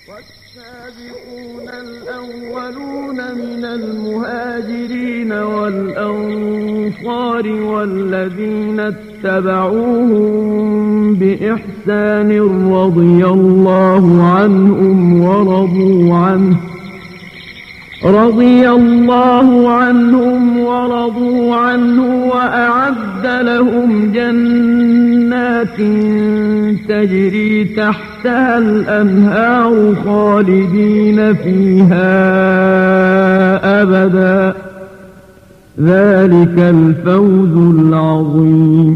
والسابقون الأولون من المهاجرين والأنصار والذين اتبعوهم بإحسان رضي الله عنهم ورضوا عنه وأعد لهم جنات تجري تحتها الأنهار خالدين فيها أبدا ذلك الفوز العظيم.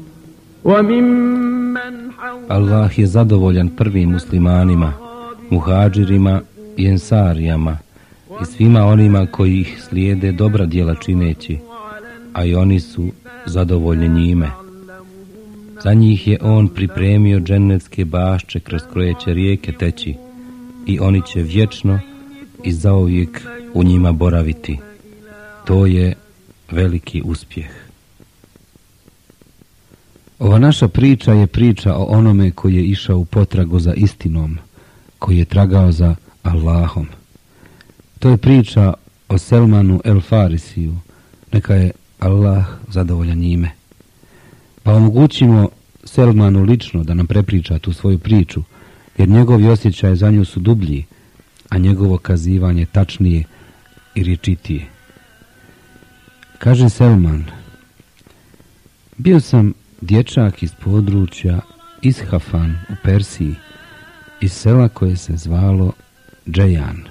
Allah je zadovoljan prvim muslimanima, muhađirima i ensarijama i svima onima koji ih slijede dobra djela čineći, a i oni su zadovoljni njime. Za njih je on pripremio džennetske bašče kroz koje će rijeke teći i oni će vječno i zauvijek u njima boraviti. To je veliki uspjeh. Ova naša priča je priča o onome koji je išao u potragu za istinom, koji je tragao za Allahom. To je priča o Selmanu el Farisiju, neka je Allah zadovoljan njime. Pa omogućimo Selmanu lično da nam prepriča tu svoju priču, jer njegovi osjećaje za nju su dublji, a njegovo kazivanje tačnije i rječitije. Kaže Selman: bio sam dječak iz područja Ishafan u Persiji, iz sela koje se zvalo Džejan.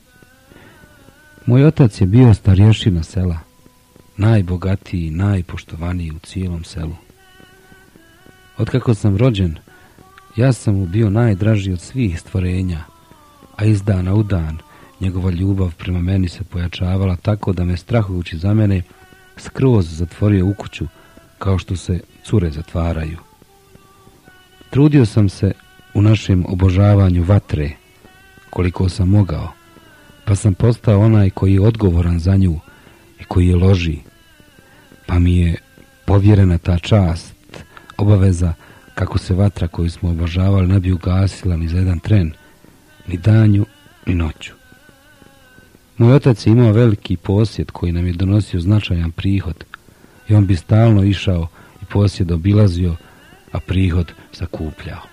Moj otac je bio starješina sela, najbogatiji i najpoštovaniji u cijelom selu. Otkako sam rođen, ja sam mu bio najdraži od svih stvorenja, a iz dana u dan njegova ljubav prema meni se pojačavala tako da me, strahujući za mene, skroz zatvorio u kuću kao što se cure zatvaraju. Trudio sam se u našem obožavanju vatre koliko sam mogao, pa sam postao onaj koji je odgovoran za nju i koji je loži, pa mi je povjerena ta čast, obaveza, kako se vatra koju smo obožavali ne bi ugasila ni za jedan tren, ni danju, ni noću. Moj otac je imao veliki posjed koji nam je donosio značajan prihod i on bi stalno išao i posjed obilazio, a prihod sakupljao.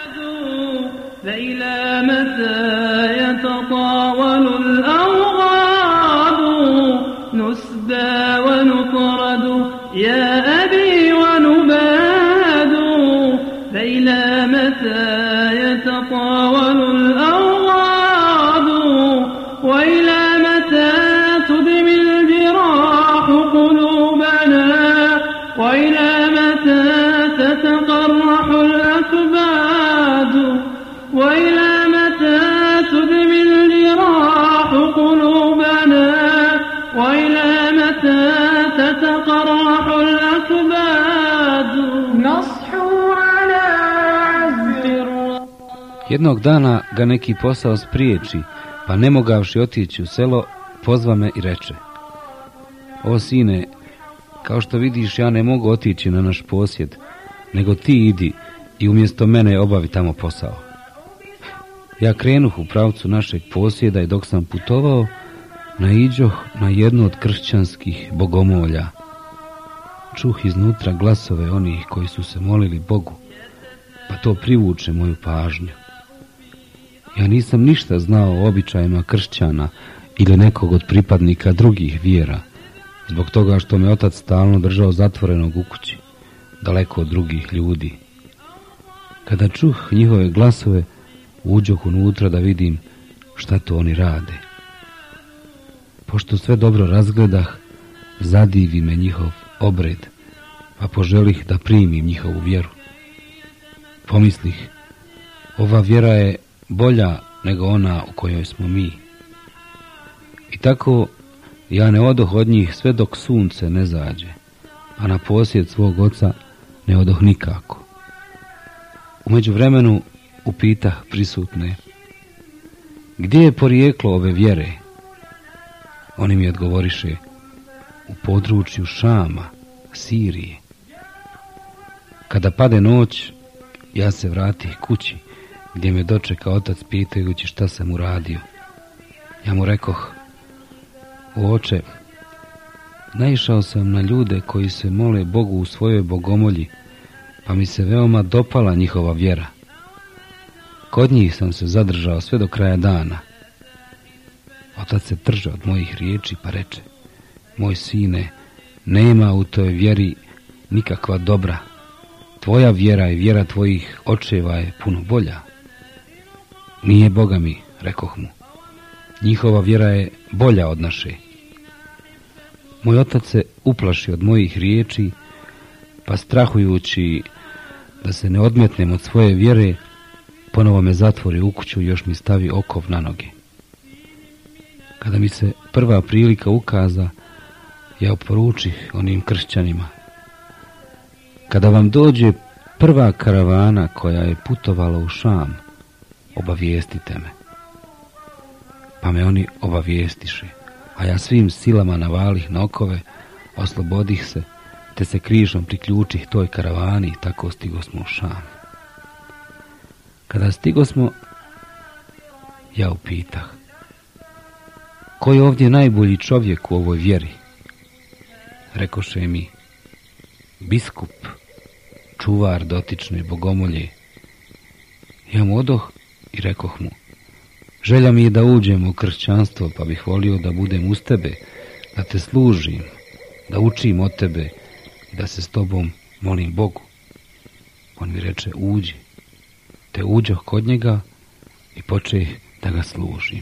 Jednog dana ga neki posao spriječi, pa ne mogavši otići u selo, pozva me i reče: o sine, kao što vidiš, ja ne mogu otići na naš posjed, nego ti idi i umjesto mene obavi tamo posao. Ja krenuh u pravcu našeg posjeda i dok sam putovao, naiđoh na jednu od kršćanskih bogomolja. Čuh iznutra glasove onih koji su se molili Bogu, pa to privuče moju pažnju. Ja nisam ništa znao o običajima kršćana ili nekog od pripadnika drugih vjera, zbog toga što me otac stalno držao zatvorenog u kući, daleko od drugih ljudi. Kada čuh njihove glasove, uđoh unutra da vidim šta to oni rade. Pošto sve dobro razgledah, zadivi me njihov obred, pa poželih da primim njihovu vjeru. Pomislih, ova vjera je bolja nego ona u kojoj smo mi. I tako ja ne odoh od njih sve dok sunce ne zađe, a na posjed svog oca ne odoh nikako. U međuvremenu upitah prisutne: gdje je porijeklo ove vjere? Oni mi odgovoriše: u području Šama, Sirije. Kada pade noć, ja se vratih kući gdje me dočeka otac pitajući šta sam uradio. Ja mu rekoh: o oče, naišao sam na ljude koji se mole Bogu u svojoj bogomolji, pa mi se veoma dopala njihova vjera. Kod njih sam se zadržao sve do kraja dana. Otac se trže od mojih riječi pa reče: moj sine, nema u toj vjeri nikakva dobra. Tvoja vjera i vjera tvojih očeva je puno bolja. Nije, Boga mi, rekoh mu. Njihova vjera je bolja od naše. Moj otac se uplaši od mojih riječi, pa strahujući da se ne odmetnem od svoje vjere, ponovo me zatvori u kuću i još mi stavi okov na noge. Kada mi se prva prilika ukaza, ja oporučih onim kršćanima: kada vam dođe prva karavana koja je putovala u Šam, obavijestite me. Pa me oni obavijestiše, a ja svim silama navalih na okove, oslobodih se, te se križom priključih toj karavani i tako stigosmo u Šam. Kada stigosmo, ja upitah: ko je ovdje najbolji čovjek u ovoj vjeri? Rekoše mi: biskup, čuvar dotične bogomolje. Ja mu odoh i rekoh mu: želja mi je da uđem u kršćanstvo, pa bih volio da budem uz tebe, da te služim, da učim od tebe i da se s tobom molim Bogu. On mi reče: uđi. Te uđoh kod njega i počeh da ga služim.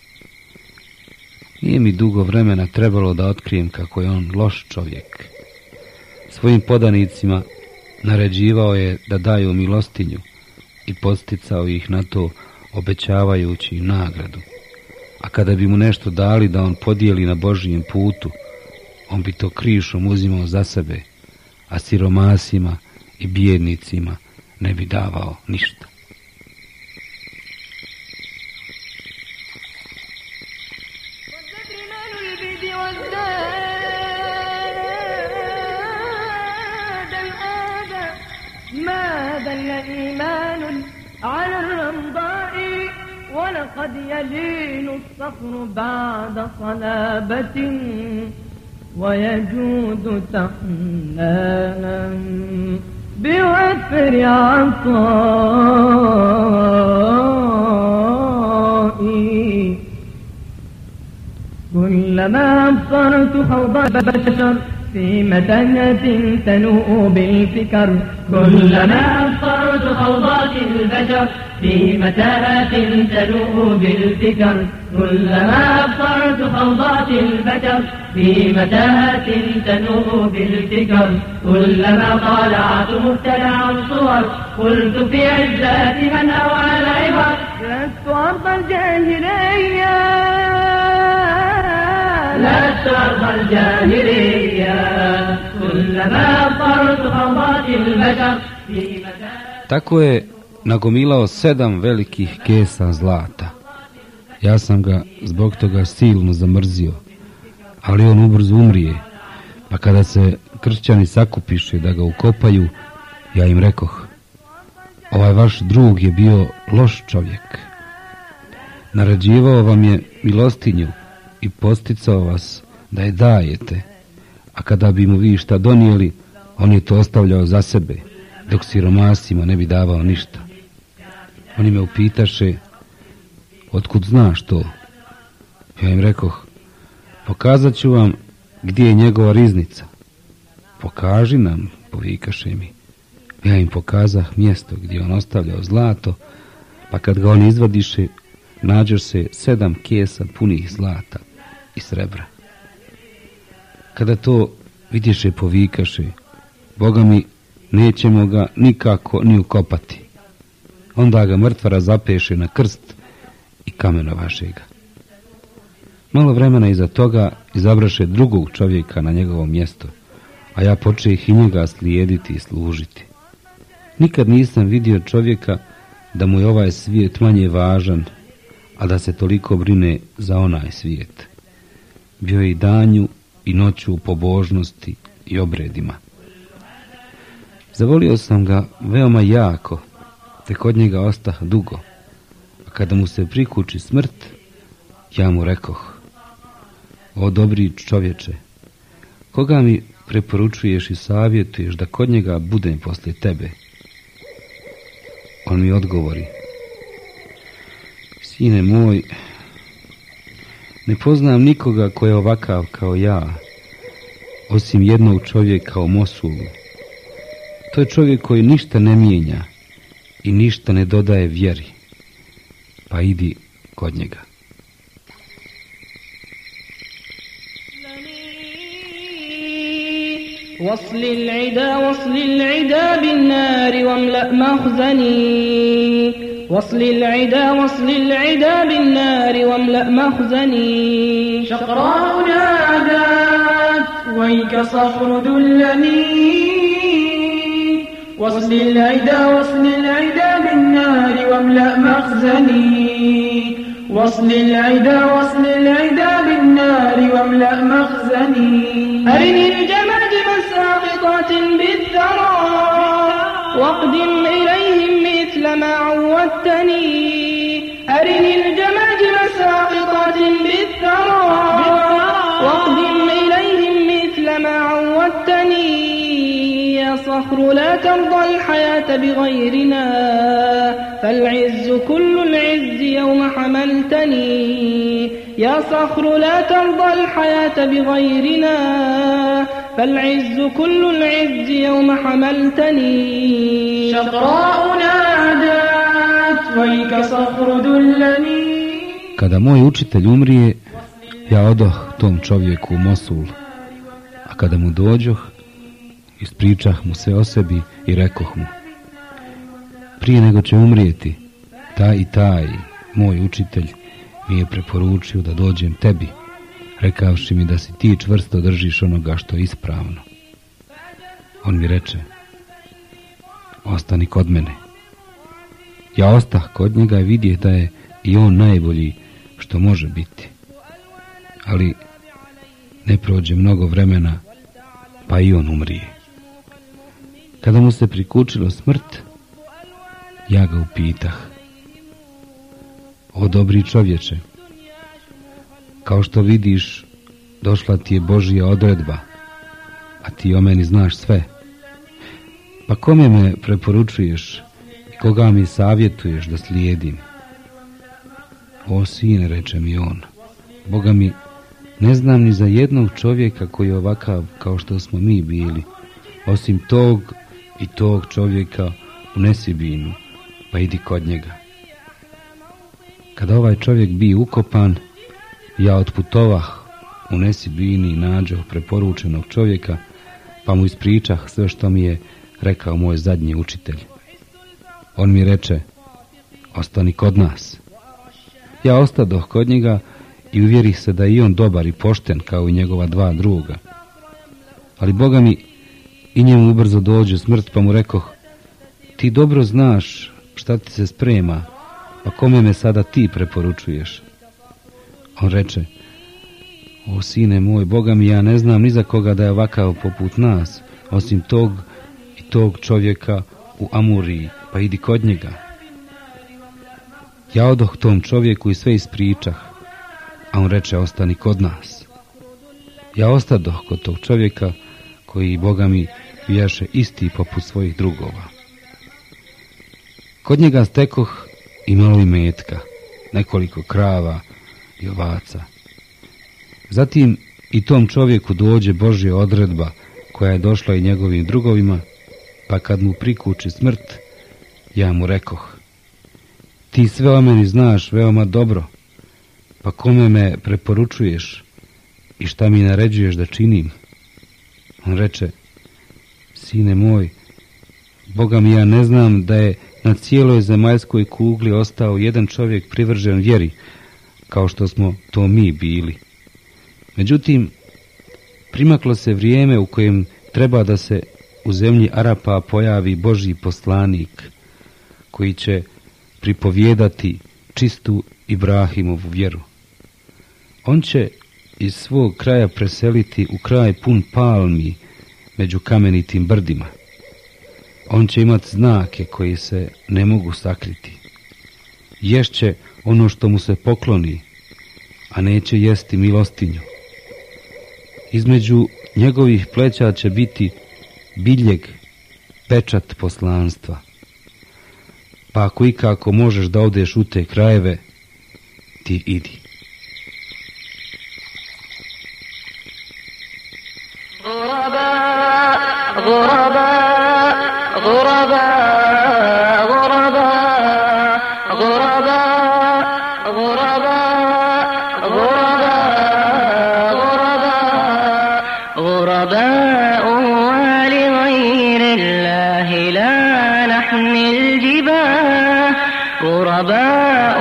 Nije mi dugo vremena trebalo da otkrijem kako je on loš čovjek. Svojim podanicima naređivao je da daju milostinju i podsticao ih na to, obećavajući im nagradu. A kada bi mu nešto dali da on podijeli na Božijem putu, on bi to krišom uzimao za sebe, a siromasima i bijednicima ne bi davao ništa. ولقد يلين الصخر بعد صلابة ويجود تحنانا بوفر عطائي كلما أبصرت خوض بشر في متنة تنوء بالفكر كلما أبصرت خوضات البشر في متاهات تنوء بالفكر كلما أبصرت خوضات البشر في متاهات تنوء بالفكر كلما طالعت مبتدع صور قلت في عزات من أوعى العبر لست أرض الجاهلية لست أرض الجاهلية كلما أبصرت خوضات البشر في متاهات. Tako je nagomilao 7 velikih kesa zlata. Ja sam ga zbog toga silno zamrzio, ali on ubrzo umrije, pa kada se kršćani sakupiše da ga ukopaju, ja im rekoh: ovaj vaš drug je bio loš čovjek. Naređivao vam je milostinju i posticao vas da je dajete, a kada bi mu vi šta donijeli, on je to ostavljao za sebe, dok siromasima ne bi davao ništa. Oni me upitaše: otkud znaš to? Ja im rekoh: pokazat ću vam gdje je njegova riznica. Pokaži nam, povikaše mi. Ja im pokazah mjesto gdje on ostavljao zlato, pa kad ga on izvadiše, nađe se 7 kesa punih zlata i srebra. Kada to vidješe, povikaše: Boga mi, nećemo ga nikako ni ukopati. Onda ga mrtvara zapeše na krst i kamenovaše ga. Malo vremena iza toga izabraše drugog čovjeka na njegovo mjesto, a ja počeh i njega slijediti i služiti. Nikad nisam vidio čovjeka da mu je ovaj svijet manje važan, a da se toliko brine za onaj svijet. Bio je i danju i noću u pobožnosti i obredima. Zavolio sam ga veoma jako te kod njega ostah dugo. A kada mu se prikuči smrt, ja mu rekoh: o dobri čovječe, koga mi preporučuješ i savjetuješ da kod njega budem poslije tebe? On mi odgovori: sine moj, ne poznam nikoga ko je ovakav kao ja, osim jednog čovjeka u Mosulu. To je čovjek koji ništa ne mijenja i ništa ne dodaje vjeri, pa idi kod njega. وصل العدا بالنار واملأ مخزني وصل العدا بالنار واملأ مخزني شقراء نادت ويك صخر دلني وصل العدا بالنار واملأ مخزني وصل العدا بالنار واملأ مخزني أرني الجماجم ساقطات بالثرى واقدم إليهم مثل ما عودتني أرني الجماجم ساقطات بالثرى واقدم إليهم مثل ما عودتني يا صخر لا ترضى الحياة بغيرنا فالعز كل العز يوم حملتني يا صخر لا ترضى الحياة بغيرنا فالعز كل العز يوم حملتني شقراء نادت ويك صخر دلني. Kada moj učitelj umrije, ja odoh tom čovjeku u Mosul, a kada mu dođoh, ispričah mu sve o sebi i rekoh mu: prije nego će umrijeti, taj i taj moj učitelj mi je preporučio da dođem tebi, rekavši mi da si ti čvrsto držiš onoga što je ispravno. On mi reče: ostani kod mene. Ja ostah kod njega i vidjeh da je i on najbolji što može biti. Ali ne prođe mnogo vremena, pa i on umrije. Kada mu se prikučilo smrt, ja ga upitah: o dobri čovječe, kao što vidiš, došla ti je Božja odredba, a ti o meni znaš sve. Pa kome me preporučuješ i koga mi savjetuješ da slijedim? O sine, reče mi on, Boga mi, ne znam ni za jednog čovjeka koji je ovakav kao što smo mi bili, osim tog i tog čovjeka u Nesibinu, pa idi kod njega. Kada ovaj čovjek bi ukopan, ja otputovah u Nesibini i nađoh preporučenog čovjeka, pa mu ispričah sve što mi je rekao moj zadnji učitelj. On mi reče: ostani kod nas. Ja ostadoh kod njega i uvjerih se da je i on dobar i pošten kao i njegova dva druga. Ali Boga mi, i njemu ubrzo dođe smrt, pa mu rekoh: ti dobro znaš šta ti se sprema, pa kome me sada ti preporučuješ? On reče: o sine moj, Boga mi, ja ne znam ni za koga da je ovakav poput nas, osim tog i tog čovjeka u Amuriji, pa idi kod njega. Ja odoh tom čovjeku i sve ispričah, a on reče: ostani kod nas. Ja ostadoh kod tog čovjeka koji, Boga mi, bijaše isti poput svojih drugova. Kod njega stekoh i malo imetka, nekoliko krava i ovaca. Zatim i tom čovjeku dođe Božja odredba koja je došla i njegovim drugovima, pa kad mu prikuči smrt, ja mu rekoh: ti sve o meni znaš veoma dobro, pa kome me preporučuješ i šta mi naređuješ da činim? On reče: sine moj, Boga mi, ja ne znam da je na cijeloj zemaljskoj kugli ostao jedan čovjek privržen vjeri, kao što smo to mi bili. Međutim, primaklo se vrijeme u kojem treba da se u zemlji Arapa pojavi Božji poslanik, koji će pripovijedati čistu Ibrahimovu vjeru. On će iz svog kraja preseliti u kraj pun palmi među kamenitim brdima. On će imati znake koji se ne mogu sakriti. Ješće ono što mu se pokloni, a neće jesti milostinju. Između njegovih pleća će biti biljeg, pečat poslanstva. Pa ako ikako možeš da odeš u te krajeve, ti idi. غرباء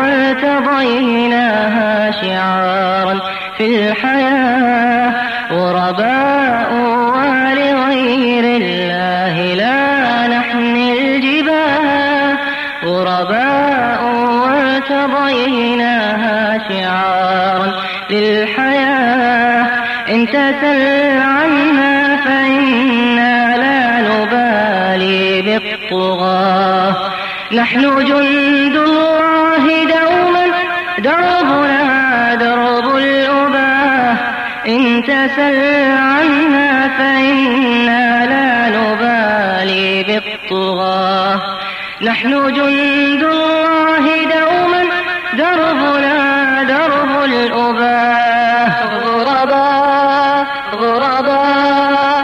وارتضيناها شعارا في الحياة غرباء ولغير الله لا نحمي الجباه غرباء وارتضيناها شعارا للحياة إن تسل عنا فإنا لا نبالي بالطغاة نحن جند الله دوما دربنا درب الأباه إن تسل عنا فإنا لا نبالي بالطغاة نحن جند الله دوما دربنا درب الأباه غرباء غرباء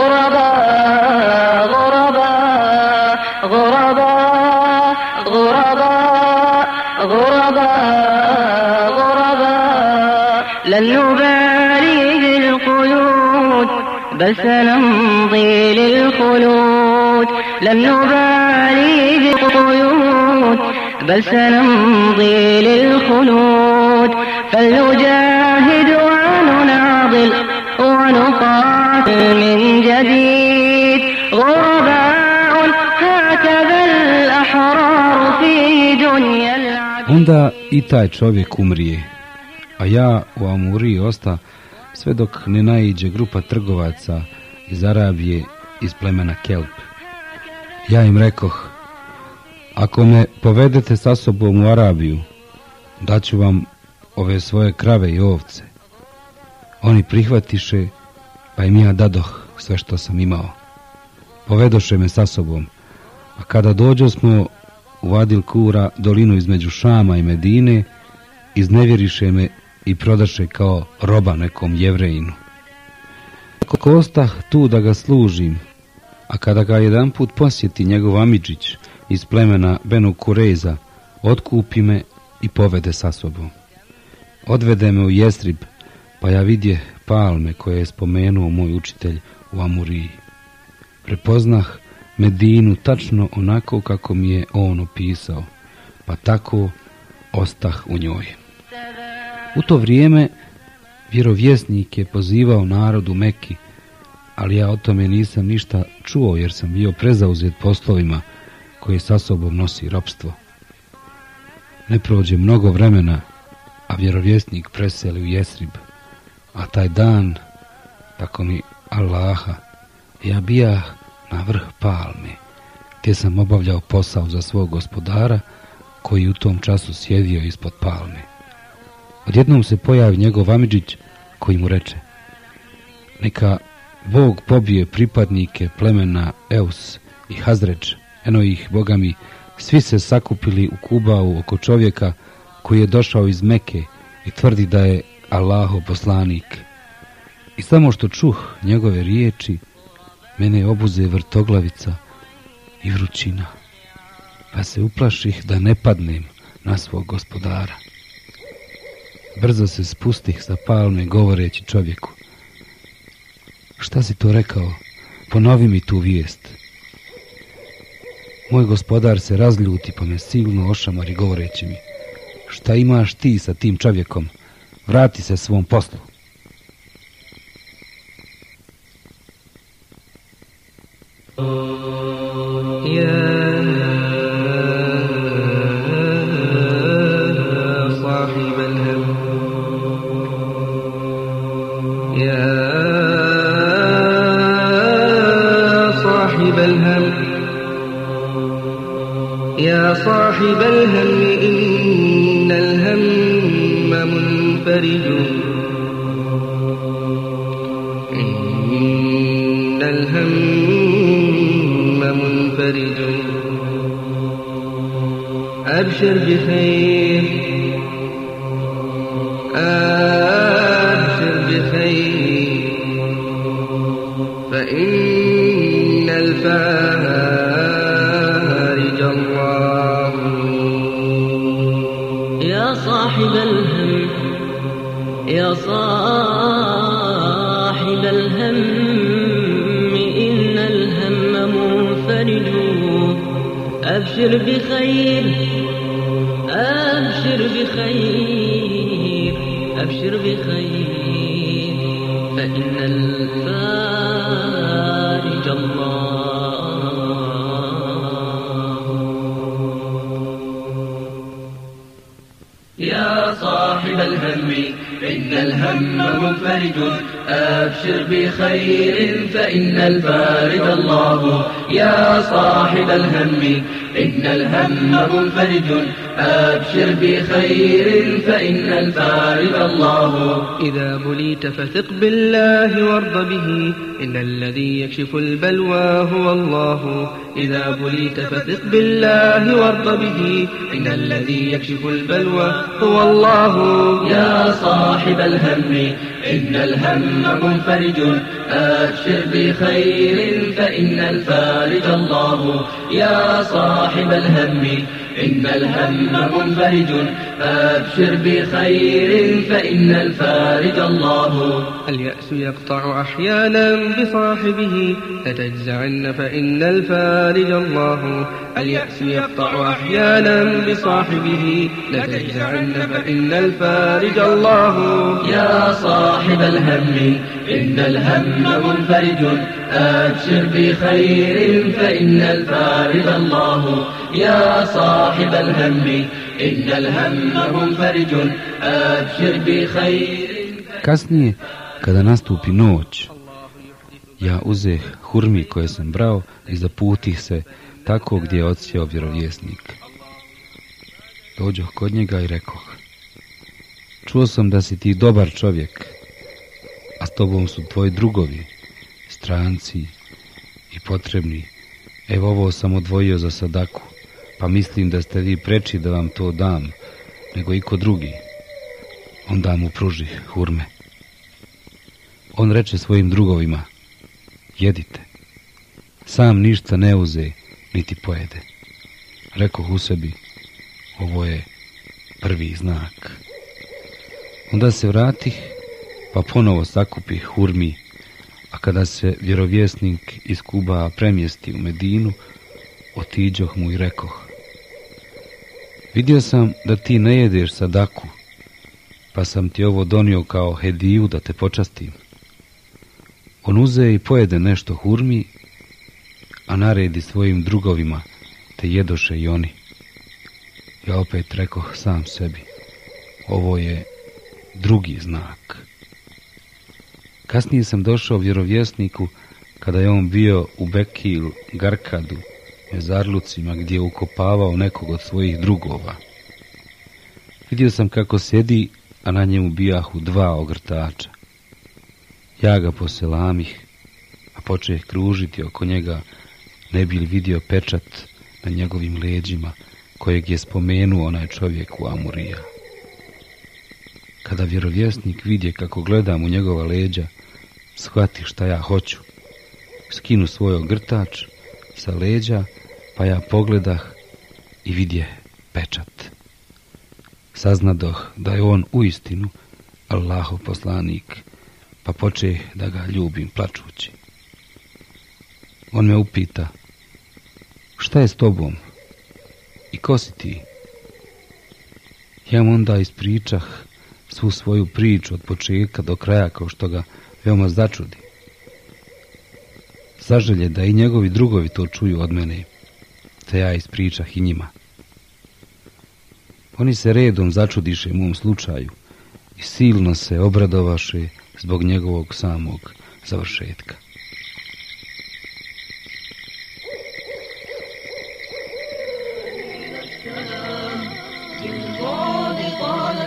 غرباء غرباء غرباء غرباء غرباء غرباء لن نبالي بالقيود بل سنمضي للخلود لن نبالي بالقيود بل سنمضي للخلود فلنجاهد ونناضل ونقاتل من جديد غرباء هكذا الأحرار في دنيا العبيد. Onda i taj čovjek umrije, a ja u Amuriji osta sve dok ne naiđe grupa trgovaca iz Arabije, iz plemena Kelp. Ja im rekoh, ako me povedete sa sobom u Arabiju, daću vam ove svoje krave i ovce. Oni prihvatiše, pa im ja dadoh sve što sam imao. Povedoše me sa sobom, a kada dođosmo u Vadil Kura, dolinu između Šama i Medine, iznevjeriše me i prodaše kao roba nekom Jevrejinu. Ako ostah tu da ga služim, a kada ga jedanput posjeti njegov amidžić iz plemena Benu Kureza, otkupi me i povede sa sobom. Odvede me u Jesrib, pa ja vidje palme koje je spomenuo moj učitelj u Amuriji. Prepoznah Medinu tačno onako kako mi je on opisao, pa tako ostah u njoj. U to vrijeme vjerovjesnik je pozivao narod u Meki, ali ja o tome nisam ništa čuo jer sam bio prezauzet poslovima koje sa sobom nosi ropstvo. Ne prođe mnogo vremena, a vjerovjesnik preseli u Jesrib, a taj dan, tako mi Allaha, ja bijah na vrh palme, gdje sam obavljao posao za svog gospodara, koji u tom času sjedio ispod palme. Odjednom se pojavi njegov amidžić, koji mu reče, neka Bog pobije pripadnike plemena Eus i Hazreč, eno ih, Boga mi, svi se sakupili u Kubau oko čovjeka koji je došao iz Meke i tvrdi da je Allahov poslanik. I samo što čuh njegove riječi, mene obuze vrtoglavica i vrućina, pa se uplaših da ne padnem na svog gospodara. Brzo se spustih sa palme govoreći čovjeku, šta si to rekao? Ponovi mi tu vijest. Moj gospodar se razljuti pa me silno ošamari govoreći mi, šta imaš ti sa tim čovjekom? Vrati se svom poslu. صاحب الهم صاحب الهم إن الهم منفرج إن الهم منفرج أبشر بخير أبشر بخير فإن الفارج الله يا صاحب الهم يا صاحب الهم إن الهم منفرج أبشر بخير أبشر بخير أبشر بخير فإن الفارج الله يا صاحب الهم إن الهم منفرج أبشر بخير فإن الفارج الله يا صاحب الهم إن الهم منفرج أبشر بخير فإن الفارج الله إذا بليت فثق بالله وارض به إن الذي يكشف البلوى هو الله إذا بليت فثق بالله وارض به إن الذي يكشف البلوى هو الله يا صاحب الهم إن الهم منفرج أبشر بخير فإن الفارج الله يا صاحب الهم إن الهم منفرج أبشر بخير فإن الفارج الله اليأس يقطع أحيانا بصاحبه لتجزعن فإن الفارج الله اليأس يقطع أحيانا بصاحبه لتجزعن فإن الفارج الله يا صاحب الهم إن الهم منفرج أبشر بخير فإن الفارج الله يا صاحب الهم إن الهم منفرج أبشر بخير. Kasnije, kada nastupi noć, ja uzeh hurmi koje sam brao i zaputih se tako gdje je odsjeo vjerovjesnik. Dođoh kod njega i rekoh: čuo sam da si ti dobar čovjek, a s tobom su tvoji drugovi, stranci i potrebni. Evo ovo sam odvojio za sadaku, pa mislim da ste vi preči da vam to dam, nego iko drugi. Onda mu pruži hurme. On reče svojim drugovima: jedite. Sam ništa ne uze, niti pojede. Rekoh u sebi: ovo je prvi znak. Onda se vratih, pa ponovo sakupih hurmi, a kada se vjerovjesnik iz Kuba premjesti u Medinu, otiđoh mu i rekoh: vidio sam da ti ne jedeš sadaku, pa sam ti ovo donio kao hediju da te počastim. On uze i pojede nešto hurmi, a naredi svojim drugovima, te jedoše i oni. Ja opet rekoh sam sebi: ovo je drugi znak. Kasnije sam došao vjerovjesniku kada je on bio u Bekil Garkadu, mezarlucima, gdje je ukopavao nekog od svojih drugova. Vidio sam kako sjedi, a na njemu bijahu 2 ogrtača. Ja ga poselamih, a počeh kružiti oko njega, ne bi li vidio pečat na njegovim leđima, kojeg je spomenuo onaj čovjek u Amurija. Kada vjerovjesnik vidje kako gledam u njegova leđa, shvati šta ja hoću. Skinu svoj ogrtač sa leđa, pa ja pogledah i vidje pečat. Saznadoh da je on uistinu Allahov poslanik, pa počeh da ga ljubim plačući. On me upita: šta je s tobom i ko si ti? Ja mu onda ispričah svu svoju priču od početka do kraja, kao što ga veoma začudi. Zaželje da i njegovi drugovi to čuju od mene, te ja ispričah i njima. Oni se redom začudiše mom slučaju i silno se obradovaše zbog njegovog samog završetka.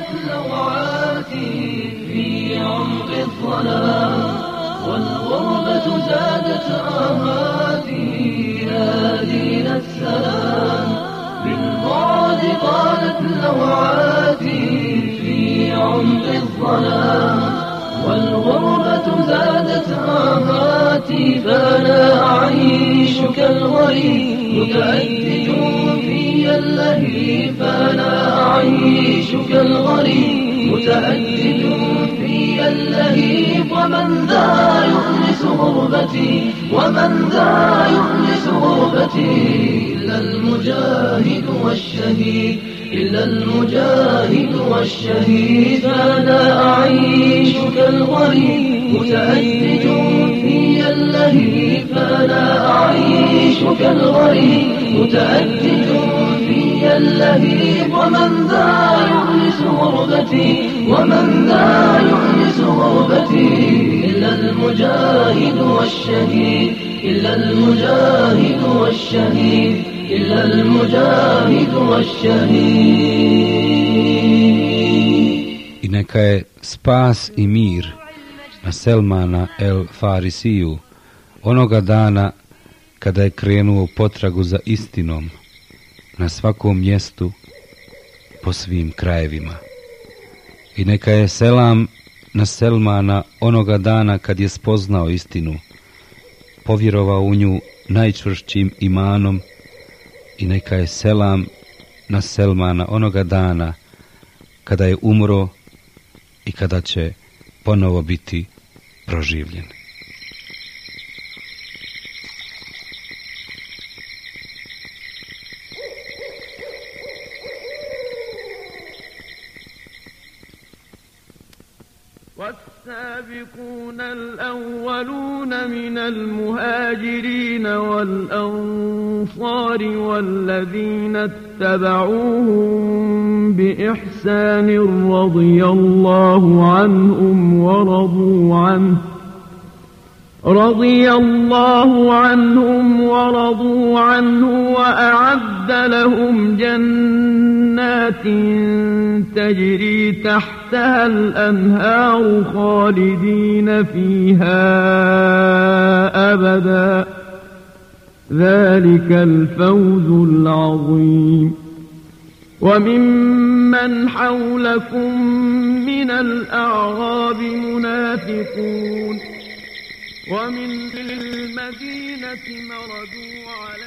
طالت لوعاتي في عمق الظلام والغربة زادت آهاتي يا دين السلام بالبعد طالت لوعاتي في عمق الظلام والغربة زادت آهاتي فأنا أعيش كالغريب متأدد في اللهيب فأنا أعيش كالغريب متأدد في اللهيب ومن ذا يؤنس غربتي ومن ذا يؤنس غربتي إلا المجاهد والشهيد إلا المجاهد والشهيد فأنا أعيش كالغريب متأدد في اللهيب فأنا أعيش كالغريب متأدد في اللهيب ومن ذا يؤنس غربتي ومن ذا يؤنس غربتي إلا المجاهد والشهيد إلا المجاهد والشهيد إلا المجاهد والشهيد. I neka je spas i mir na Selmana el Farisiju onoga dana kada je krenuo potragu za istinom na svakom mjestu po svim krajevima. I neka je selam na Selmana onoga dana kad je spoznao istinu, povjerovao u nju najčvršćim imanom. I neka je selam na Selmana onoga dana kada je umro i kada će ponovo biti proživljen. والسابقون الأولون من المهاجرين والأنصار والذين اتبعوهم بإحسان رضي الله عنهم ورضوا عنه وأعد لهم جنات تجري تحتها الأنهار خالدين فيها أبدا ذلك الفوز العظيم. وممن حولكم من الأعراب منافقون ومن المدينة مردوا على